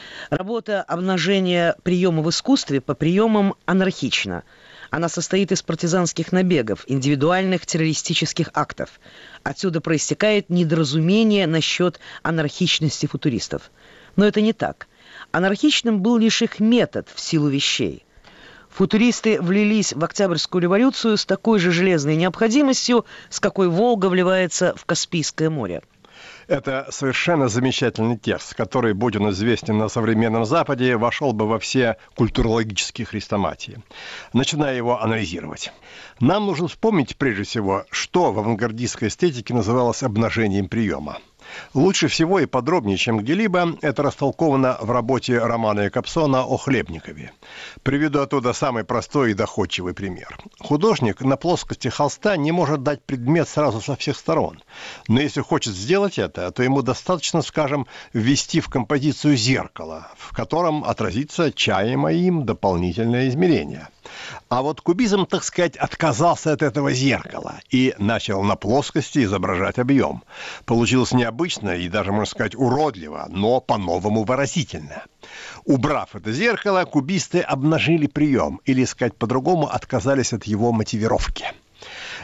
Работа обнажения приема в искусстве по приемам анархична. Она состоит из партизанских набегов, индивидуальных террористических актов. Отсюда проистекает недоразумение насчет анархичности футуристов. Но это не так. Анархичным был лишь их метод в силу вещей. Футуристы влились в Октябрьскую революцию с такой же железной необходимостью, с какой Волга вливается в Каспийское море. Это совершенно замечательный текст, который, будь он известен на современном Западе, вошел бы во все культурологические хрестоматии. Начиная его анализировать. Нам нужно вспомнить, прежде всего, что в авангардистской эстетике называлось обнажением приема. Лучше всего и подробнее, чем где-либо, это растолковано в работе Романа Якобсона о Хлебникове. Приведу оттуда самый простой и доходчивый пример. Художник на плоскости холста не может дать предмет сразу со всех сторон. Но если хочет сделать это, то ему достаточно, скажем, ввести в композицию зеркало, в котором отразится чаемое им дополнительное измерение. А вот кубизм, так сказать, отказался от этого зеркала и начал на плоскости изображать объем. Получилось необычно и даже, можно сказать, уродливо, но по-новому выразительно. Убрав это зеркало, кубисты обнажили прием, или, сказать по-другому, отказались от его мотивировки.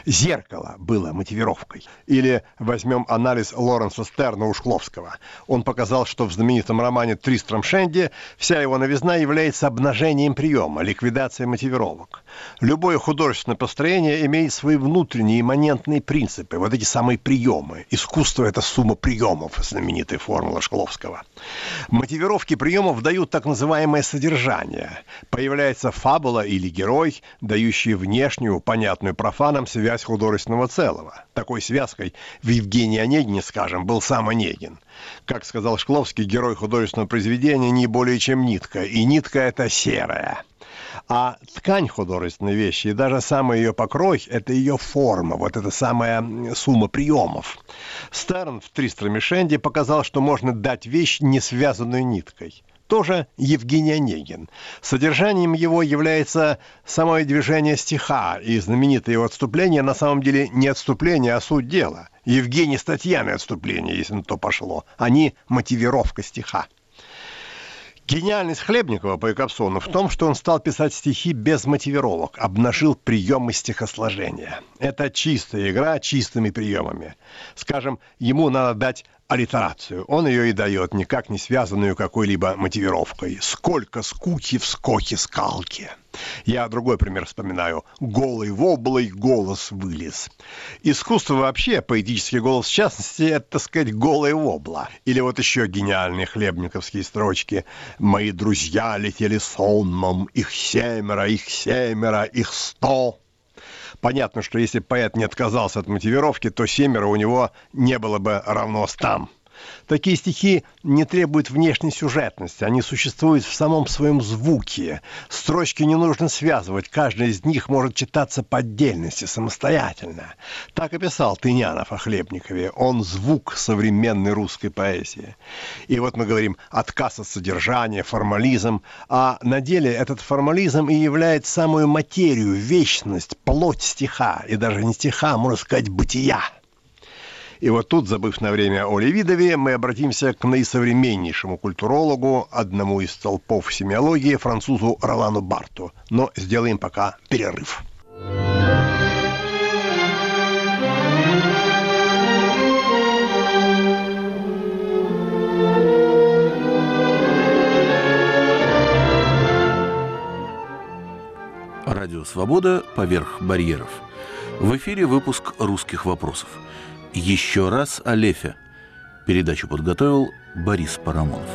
Зеркало было мотивировкой. Или возьмем анализ Лоренса Стерна у Шкловского. Он показал, что в знаменитом романе «Тристром Шенди» вся его новизна является обнажением приема, ликвидацией мотивировок. Любое художественное построение имеет свои внутренние имманентные принципы, вот эти самые приемы. Искусство – это сумма приемов, знаменитая формула Шкловского. Мотивировки приемов дают так называемое содержание. Появляется фабула или герой, дающий внешнюю, понятную профанам связь художественного целого. Такой связкой в Евгении Онегине, скажем, был сам Онегин. Как сказал Шкловский, герой художественного произведения не более чем нитка, и нитка это серая. А ткань художественной вещи и даже самый ее покрой – это ее форма, вот эта самая сумма приемов. Стерн в «Тристроме Шенди» показал, что можно дать вещь, не связанную ниткой. Тоже Евгений Онегин. Содержанием его является само движение стиха, и знаменитое его отступление на самом деле не отступление, а суть дела. Евгений с Татьяной отступление, если на то пошло. Они мотивировка стиха. Гениальность Хлебникова по Якобсону в том, что он стал писать стихи без мотивировок, обнажил приемы стихосложения. Это чистая игра чистыми приемами. Скажем, ему надо дать аллитерацию. Он ее и дает, никак не связанную какой-либо мотивировкой. Сколько скуки в скоке-скалке. Я другой пример вспоминаю. Голый воблой голос вылез. Искусство вообще, поэтический голос в частности, это, так сказать, голая вобла. Или вот еще гениальные хлебниковские строчки. «Мои друзья летели сонмом, их 7, их 100». Понятно, что если поэт не отказался от мотивировки, то 7 у него не было бы равно 100. Такие стихи не требуют внешней сюжетности, они существуют в самом своем звуке. Строчки не нужно связывать, каждая из них может читаться по отдельности, самостоятельно. Так и писал Тынянов о Хлебникове. Он звук современной русской поэзии. И вот мы говорим отказ от содержания, формализм, а на деле этот формализм и является самую материю, вечность, плоть стиха, и даже не стиха, а можно сказать, бытия. И вот тут, забыв на время о Левидове, мы обратимся к наисовременнейшему культурологу, одному из столпов семиологии, французу Ролану Барту. Но сделаем пока перерыв. Радио «Свобода. Поверх барьеров». В эфире выпуск «Русских вопросов». Еще раз о Лефе. Передачу подготовил Борис Парамонов.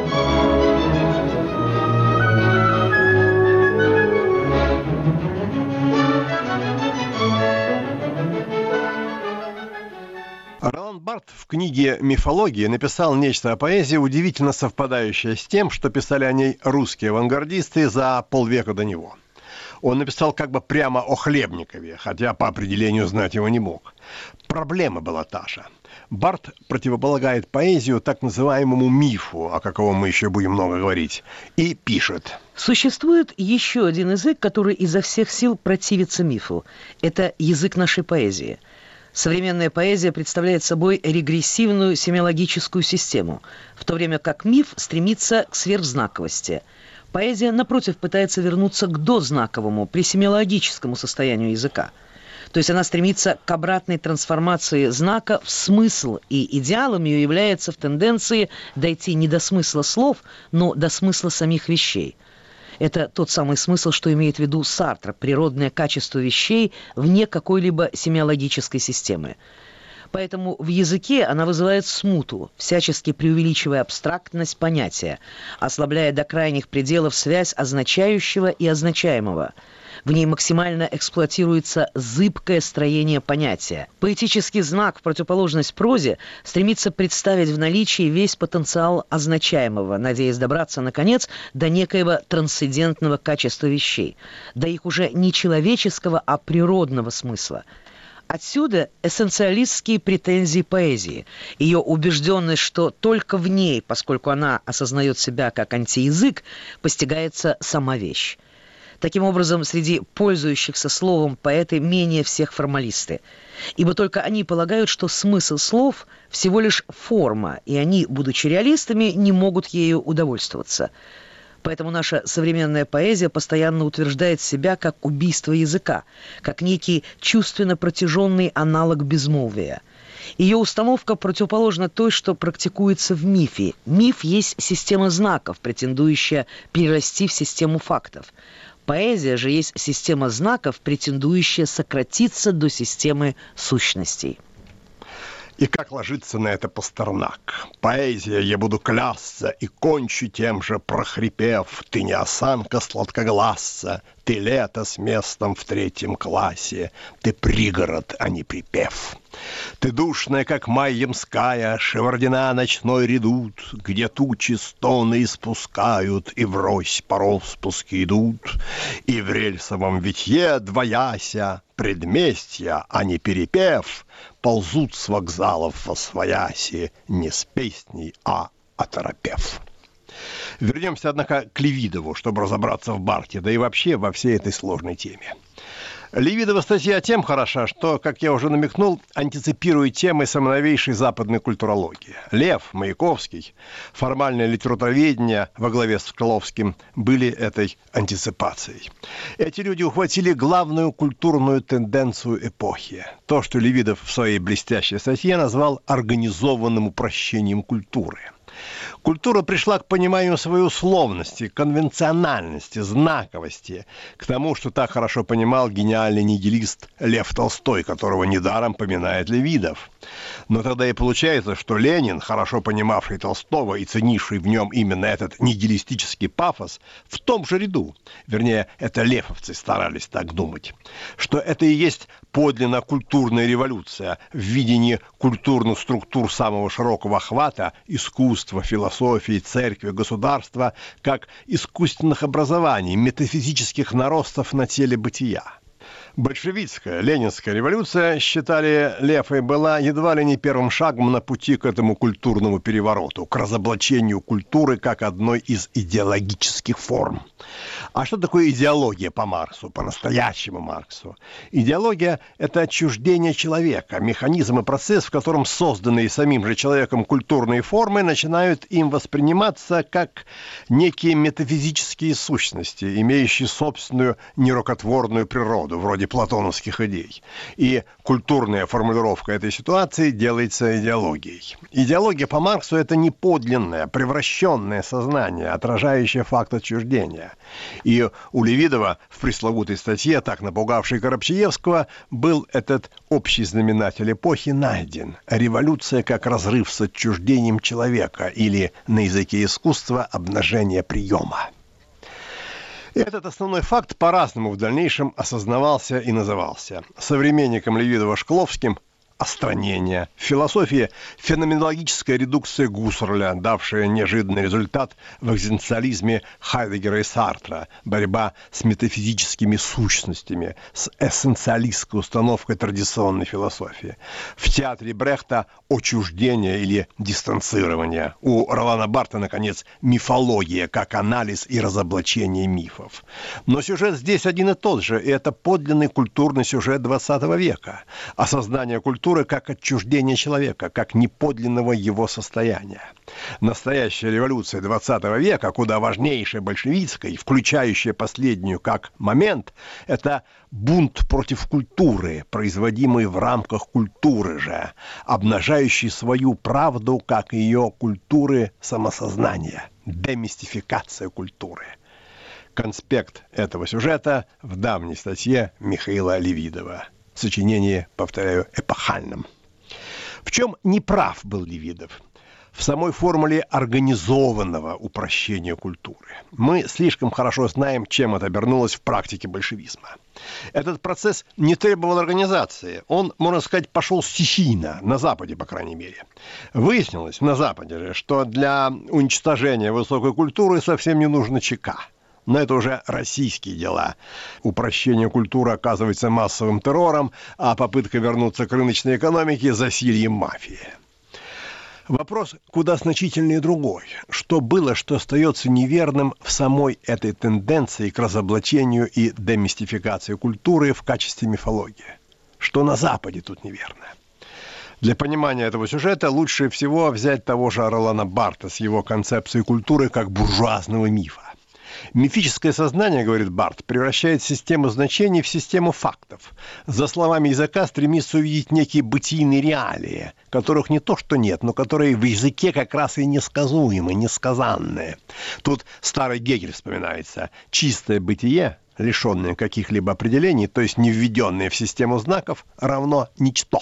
Ролан Барт в книге «Мифология» написал нечто о поэзии, удивительно совпадающее с тем, что писали о ней русские авангардисты за полвека до него. Он написал как бы прямо о Хлебникове, хотя по определению знать его не мог. Проблема была та же. Барт противополагает поэзию так называемому мифу, о каком мы еще будем много говорить, и пишет. Существует еще один язык, который изо всех сил противится мифу. Это язык нашей поэзии. Современная поэзия представляет собой регрессивную семиологическую систему, в то время как миф стремится к сверхзнаковости. Поэзия, напротив, пытается вернуться к дознаковому, пресемиологическому состоянию языка. То есть она стремится к обратной трансформации знака в смысл, и идеалом ее является в тенденции дойти не до смысла слов, но до смысла самих вещей. Это тот самый смысл, что имеет в виду Сартр, природное качество вещей вне какой-либо семиологической системы. Поэтому в языке она вызывает смуту, всячески преувеличивая абстрактность понятия, ослабляя до крайних пределов связь означающего и означаемого. В ней максимально эксплуатируется зыбкое строение понятия. Поэтический знак, в противоположность прозе, стремится представить в наличии весь потенциал означаемого, надеясь добраться, наконец, до некоего трансцендентного качества вещей, до их уже не человеческого, а природного смысла. Отсюда эссенциалистские претензии поэзии, ее убежденность, что только в ней, поскольку она осознает себя как антиязык, постигается сама вещь. Таким образом, среди пользующихся словом поэты менее всех формалисты, ибо только они полагают, что смысл слов всего лишь форма, и они, будучи реалистами, не могут ею удовольствоваться. Поэтому наша современная поэзия постоянно утверждает себя как убийство языка, как некий чувственно протяженный аналог безмолвия. Ее установка противоположна той, что практикуется в мифе. Миф есть система знаков, претендующая перерасти в систему фактов. Поэзия же есть система знаков, претендующая сократиться до системы сущностей. И как ложится на это Пастернак? Поэзия, я буду клясться, и кончу тем же, прохрипев: ты не осанка сладкогласца, ты лето с местом в 3 классе, ты пригород, а не припев. Ты душная, как май ямская, шевардина ночной редут, где тучи стоны испускают, и врозь по распуске идут, и в рельсовом витье двояся, предместья, а не перепев, ползут с вокзалов восвояси, не с песней, а оторопев. Вернемся, однако, к Левидову, чтобы разобраться в Барте, да и вообще во всей этой сложной теме. Левидова статья тем хороша, что, как я уже намекнул, антиципирует темы самоновейшей западной культурологии. Лев, Маяковский, формальное литературоведение во главе с Соколовским были этой антиципацией. Эти люди ухватили главную культурную тенденцию эпохи. То, что Левидов в своей блестящей статье назвал организованным упрощением культуры. Культура пришла к пониманию своей условности, конвенциональности, знаковости, к тому, что так хорошо понимал гениальный нигилист Лев Толстой, которого недаром поминает Левидов. Но тогда и получается, что Ленин, хорошо понимавший Толстого и ценивший в нем именно этот нигилистический пафос, в том же ряду, вернее, это лефовцы старались так думать, что это и есть подлинно культурная революция в видении культурных структур самого широкого охвата, искусства, философии, церкви, государства, как искусственных образований, метафизических наростов на теле бытия. Большевистская, ленинская революция, считали Лефы, была едва ли не первым шагом на пути к этому культурному перевороту, к разоблачению культуры как одной из идеологических форм. А что такое идеология по Марксу, по-настоящему Марксу? Идеология – это отчуждение человека, механизм и процесс, в котором созданные самим же человеком культурные формы начинают им восприниматься как некие метафизические сущности, имеющие собственную нерукотворную природу, вроде платоновских идей. И культурная формулировка этой ситуации делается идеологией. Идеология по Марксу – это не подлинное, превращенное сознание, отражающее факт отчуждения. И у Левидова в пресловутой статье, так напугавшей Коробчиевского, был этот общий знаменатель эпохи найден. Революция как разрыв с отчуждением человека, или на языке искусства обнажение приема. Этот основной факт по-разному в дальнейшем осознавался и назывался. Современником Левидова Шкловским – остранение. В философии феноменологическая редукция Гуссерля, давшая неожиданный результат в экзистенциализме Хайдеггера и Сартра, борьба с метафизическими сущностями, с эссенциалистской установкой традиционной философии. В театре Брехта отчуждение или дистанцирование. У Ролана Барта, наконец, мифология, как анализ и разоблачение мифов. Но сюжет здесь один и тот же, и это подлинный культурный сюжет 20 века. Осознание культуры как отчуждение человека, как неподлинного его состояния. Настоящая революция 20 века, куда важнейшая большевистская, включающая последнюю как момент, это бунт против культуры, производимый в рамках культуры же, обнажающий свою правду как ее культуры самосознания, демистификация культуры. Конспект этого сюжета в давней статье Михаила Левидова. Сочинение, повторяю, эпохальном. В чем неправ был Левидов? В самой формуле организованного упрощения культуры. Мы слишком хорошо знаем, чем это обернулось в практике большевизма. Этот процесс не требовал организации. Он, можно сказать, пошел стихийно, на Западе, по крайней мере. Выяснилось на Западе же, что для уничтожения высокой культуры совсем не нужно ЧК. Но это уже российские дела. Упрощение культуры оказывается массовым террором, а попытка вернуться к рыночной экономике – засильем мафии. Вопрос куда значительнее другой. Что было, что остается неверным в самой этой тенденции к разоблачению и демистификации культуры в качестве мифологии? Что на Западе тут неверно? Для понимания этого сюжета лучше всего взять того же Ролана Барта с его концепцией культуры как буржуазного мифа. Мифическое сознание, говорит Барт, превращает систему значений в систему фактов. За словами языка стремится увидеть некие бытийные реалии, которых не то что нет, но которые в языке как раз и несказуемы, несказанные. Тут старый Гегель вспоминается. Чистое бытие, лишенное каких-либо определений, то есть не введенное в систему знаков, равно ничто.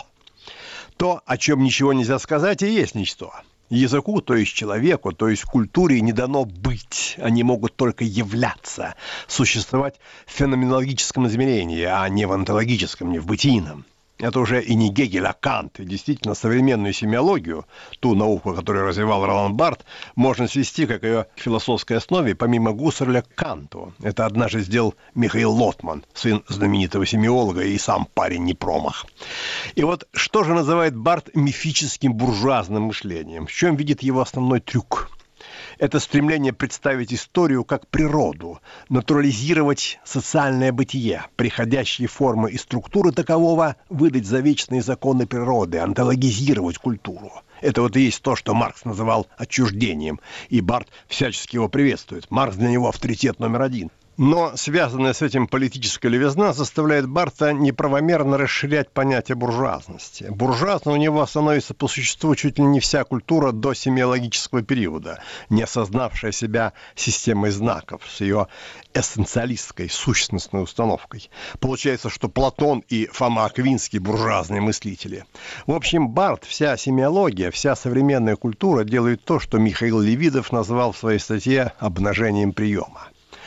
То, о чем ничего нельзя сказать, и есть ничто. Языку, то есть человеку, то есть культуре не дано быть. Они могут только являться, существовать в феноменологическом измерении, а не в онтологическом, не в бытийном. Это уже и не Гегель, а Кант. И действительно, современную семиологию, ту науку, которую развивал Ролан Барт, можно свести, как ее философской основе, помимо Гуссерля, к Канту. Это однажды сделал Михаил Лотман, сын знаменитого семиолога и сам парень не промах. И вот что же называет Барт мифическим буржуазным мышлением? В чем видит его основной трюк? Это стремление представить историю как природу, натурализировать социальное бытие, приходящие формы и структуры такового, выдать за вечные законы природы, онтологизировать культуру. Это вот и есть то, что Маркс называл отчуждением, и Барт всячески его приветствует. Маркс для него авторитет номер один. Но связанная с этим политическая левизна заставляет Барта неправомерно расширять понятие буржуазности. Буржуазной у него становится по существу чуть ли не вся культура до семиологического периода, не осознавшая себя системой знаков с ее эссенциалистской, сущностной установкой. Получается, что Платон и Фома Аквинский буржуазные мыслители. В общем, Барт, вся семиология, вся современная культура делают то, что Михаил Левидов назвал в своей статье «обнажением приема».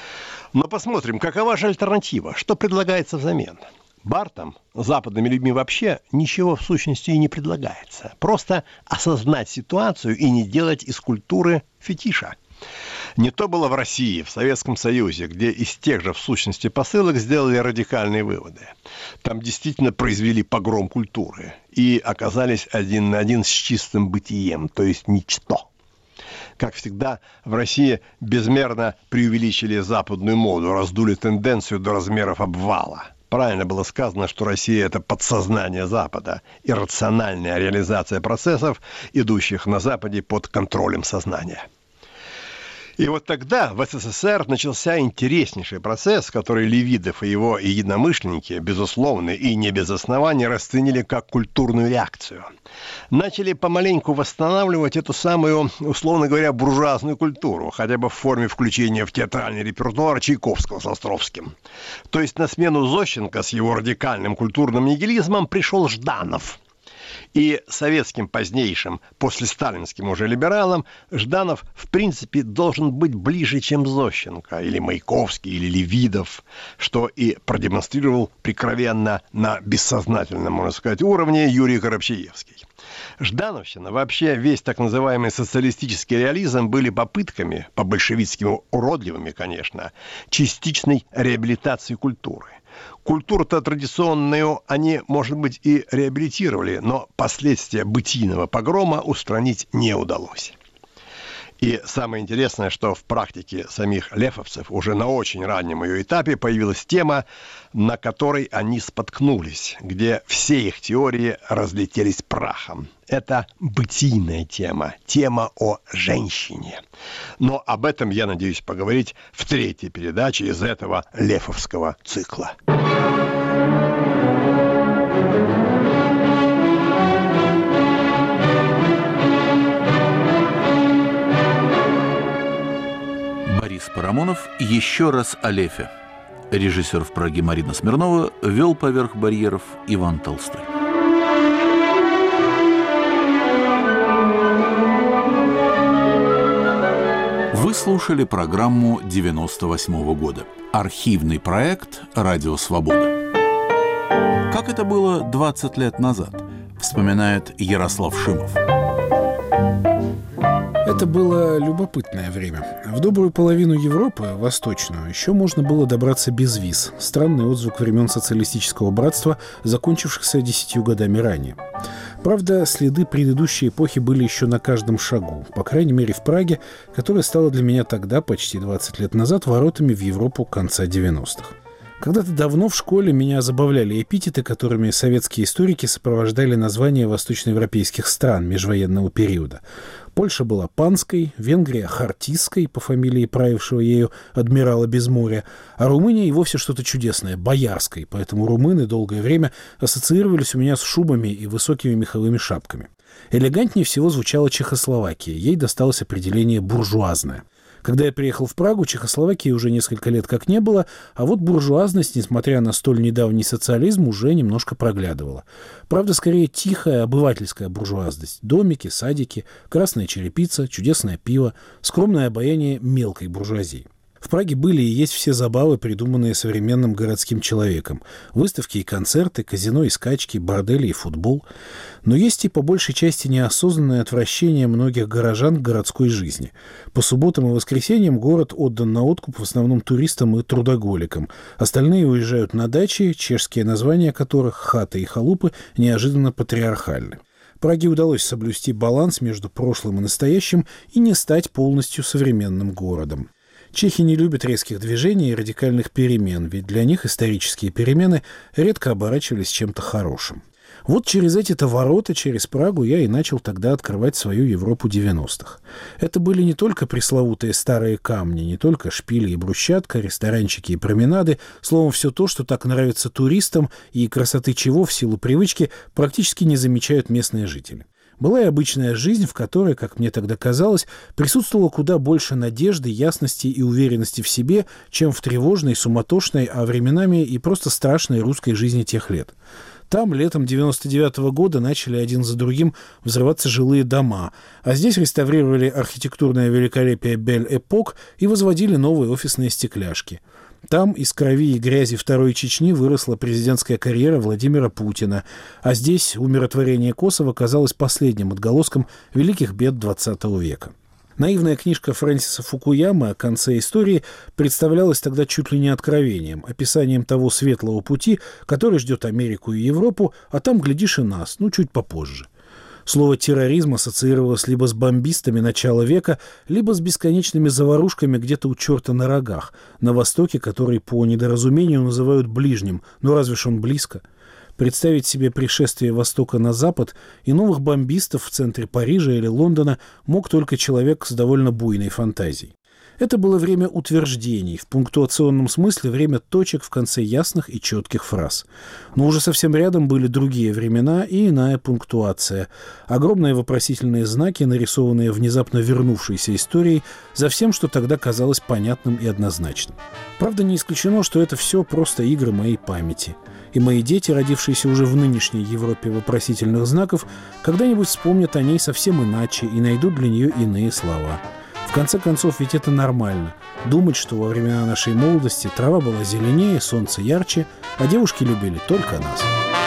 Но посмотрим, какова же альтернатива, что предлагается взамен. Бартом, западными людьми вообще, ничего в сущности и не предлагается. Просто осознать ситуацию и не делать из культуры фетиша. Не то было в России, в Советском Союзе, где из тех же в сущности посылок сделали радикальные выводы. Там действительно произвели погром культуры и оказались один на один с чистым бытием, то есть ничто. Как всегда, в России безмерно преувеличили западную моду, раздули тенденцию до размеров обвала. Правильно было сказано, что Россия – это подсознание Запада, иррациональная реализация процессов, идущих на Западе под контролем сознания. И вот тогда в СССР начался интереснейший процесс, который Левидов и его единомышленники, безусловно, и не без оснований, расценили как культурную реакцию. Начали помаленьку восстанавливать эту самую, условно говоря, буржуазную культуру, хотя бы в форме включения в театральный репертуар Чайковского с Островским. То есть на смену Зощенко с его радикальным культурным нигилизмом пришел Жданов. И советским позднейшим, после сталинским уже либералам, Жданов, в принципе, должен быть ближе, чем Зощенко, или Маяковский, или Левидов, что и продемонстрировал прикровенно на бессознательном, можно сказать, уровне Юрий Коробчаевский. Ждановщина, вообще весь так называемый социалистический реализм были попытками, по-большевистски уродливыми, конечно, частичной реабилитации культуры. Культуру-то традиционную они, может быть, и реабилитировали, но последствия бытийного погрома устранить не удалось. И самое интересное, что в практике самих лефовцев уже на очень раннем ее этапе появилась тема, на которой они споткнулись, где все их теории разлетелись прахом. Это бытийная тема, тема о женщине. Но об этом я надеюсь поговорить в третьей передаче из этого лефовского цикла. Борис Парамонов еще раз о Лефе. Режиссер в Праге Марина Смирнова, вел поверх барьеров Иван Толстой. Вы слушали программу 98-го года. Архивный проект «Радио Свобода». Как это было 20 лет назад, вспоминает Ярослав Шимов. Это было любопытное время. В добрую половину Европы, восточную, еще можно было добраться без виз. Странный отзвук времен социалистического братства, закончившихся 10 годами ранее. Правда, следы предыдущей эпохи были еще на каждом шагу. По крайней мере, в Праге, которая стала для меня тогда, почти 20 лет назад, воротами в Европу конца 90-х. Когда-то давно в школе меня забавляли эпитеты, которыми советские историки сопровождали названия восточноевропейских стран межвоенного периода. Польша была панской, Венгрия – хартистской, по фамилии правившего ею адмирала Безморья, а Румыния и вовсе что-то чудесное – боярской, поэтому румыны долгое время ассоциировались у меня с шубами и высокими меховыми шапками. Элегантнее всего звучала Чехословакия, ей досталось определение «буржуазная». Когда я приехал в Прагу, Чехословакии уже несколько лет как не было, а вот буржуазность, несмотря на столь недавний социализм, уже немножко проглядывала. Правда, скорее тихая обывательская буржуазность. Домики, садики, красная черепица, чудесное пиво, скромное обаяние мелкой буржуазии. В Праге были и есть все забавы, придуманные современным городским человеком. Выставки и концерты, казино и скачки, бордели и футбол. Но есть и по большей части неосознанное отвращение многих горожан к городской жизни. По субботам и воскресеньям город отдан на откуп в основном туристам и трудоголикам. Остальные уезжают на дачи, чешские названия которых, хаты и халупы, неожиданно патриархальны. Праге удалось соблюсти баланс между прошлым и настоящим и не стать полностью современным городом. Чехи не любят резких движений и радикальных перемен, ведь для них исторические перемены редко оборачивались чем-то хорошим. Вот через эти-то ворота, через Прагу, я и начал тогда открывать свою Европу 90-х. Это были не только пресловутые старые камни, не только шпили и брусчатка, ресторанчики и променады, словом, все то, что так нравится туристам и красоты чего в силу привычки практически не замечают местные жители. Была и обычная жизнь, в которой, как мне тогда казалось, присутствовало куда больше надежды, ясности и уверенности в себе, чем в тревожной, суматошной, а временами и просто страшной русской жизни тех лет. Там летом 99-го года начали один за другим взрываться жилые дома, а здесь реставрировали архитектурное великолепие Бель-Эпок и возводили новые офисные стекляшки. Там из крови и грязи Второй Чечни выросла президентская карьера Владимира Путина, а здесь умиротворение Косово казалось последним отголоском великих бед XX века. Наивная книжка Фрэнсиса Фукуямы о конце истории представлялась тогда чуть ли не откровением, описанием того светлого пути, который ждет Америку и Европу, а там, глядишь, и нас, чуть попозже. Слово «терроризм» ассоциировалось либо с бомбистами начала века, либо с бесконечными заварушками где-то у черта на рогах, на Востоке, который по недоразумению называют ближним, но разве ж он близко? Представить себе пришествие Востока на Запад и новых бомбистов в центре Парижа или Лондона мог только человек с довольно буйной фантазией. Это было время утверждений, в пунктуационном смысле время точек в конце ясных и четких фраз. Но уже совсем рядом были другие времена и иная пунктуация. Огромные вопросительные знаки, нарисованные внезапно вернувшейся историей, за всем, что тогда казалось понятным и однозначным. Правда, не исключено, что это все просто игры моей памяти. И мои дети, родившиеся уже в нынешней Европе вопросительных знаков, когда-нибудь вспомнят о ней совсем иначе и найдут для нее иные слова. В конце концов, ведь это нормально. Думать, что во времена нашей молодости трава была зеленее, солнце ярче, а девушки любили только нас.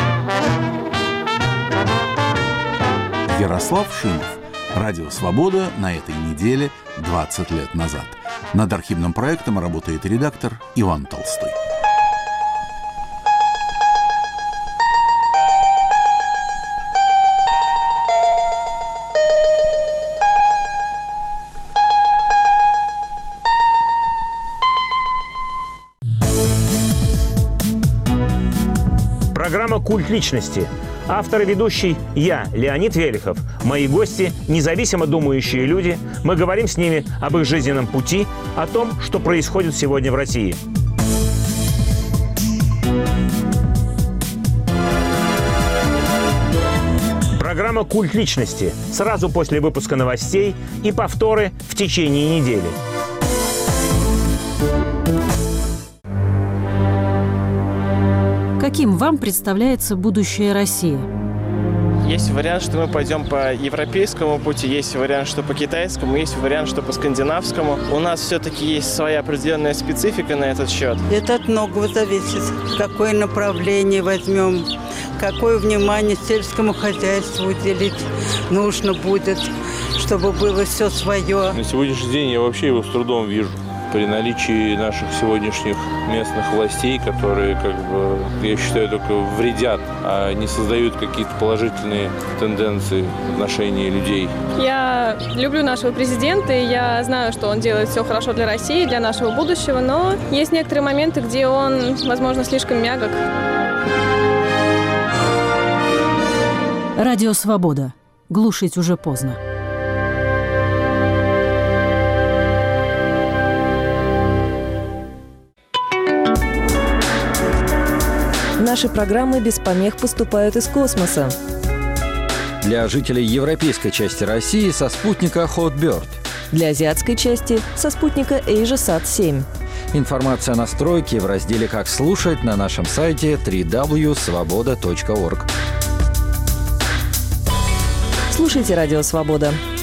Ярослав Шимов. Радио «Свобода» на этой неделе 20 лет назад. Над архивным проектом работает редактор Иван Толстой. Программа «Культ личности». Автор и ведущий я, Леонид Велихов. Мои гости – независимо думающие люди. Мы говорим с ними об их жизненном пути, о том, что происходит сегодня в России. Программа «Культ личности» сразу после выпуска новостей и повторы в течение недели. Каким вам представляется будущее России? Есть вариант, что мы пойдем по европейскому пути, есть вариант, что по китайскому, есть вариант, что по скандинавскому. У нас все-таки есть своя определенная специфика на этот счет. Это от многого зависит. Какое направление возьмем, какое внимание сельскому хозяйству уделить нужно будет, чтобы было все свое. На сегодняшний день я вообще его с трудом вижу. При наличии наших сегодняшних местных властей, которые, я считаю, только вредят, а не создают какие-то положительные тенденции в отношении людей. Я люблю нашего президента, и я знаю, что он делает все хорошо для России, для нашего будущего, но есть некоторые моменты, где он, возможно, слишком мягок. Радио «Свобода». Глушить уже поздно. Наши программы без помех поступают из космоса. Для жителей европейской части России со спутника Hotbird. Для азиатской части со спутника AsiaSat-7. Информация о настройке в разделе «Как слушать» на нашем сайте www.svoboda.org. Слушайте «Радио Свобода».